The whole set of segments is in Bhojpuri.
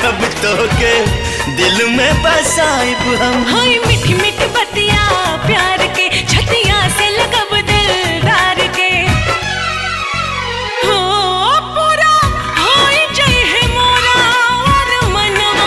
देखब तो के दिल में बसाइब हम। हाय मीठी मीठी बतिया प्यार के छतिया से लगब दिलदार के। हो पूरा होई जई है मोरा और मनवा,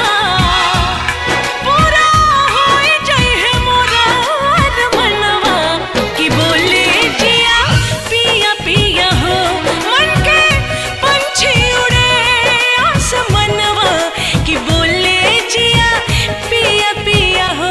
पूरा होई जई है मोरा और मनवा। कि बोले जिया पिया पिया हो मन के पंछी उड़े आसमनवा। कि बोले जिया पिया पिया हो।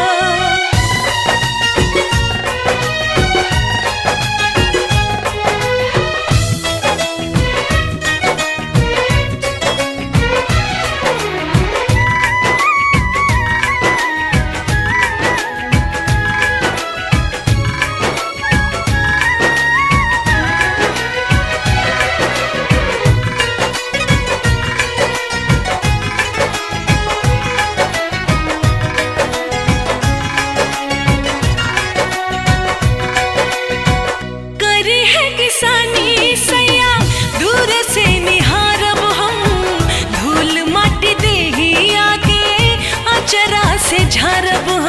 करे है किसानी सैया दूर से निहारब हम। धूल माटी देही आगे अचरा से झारब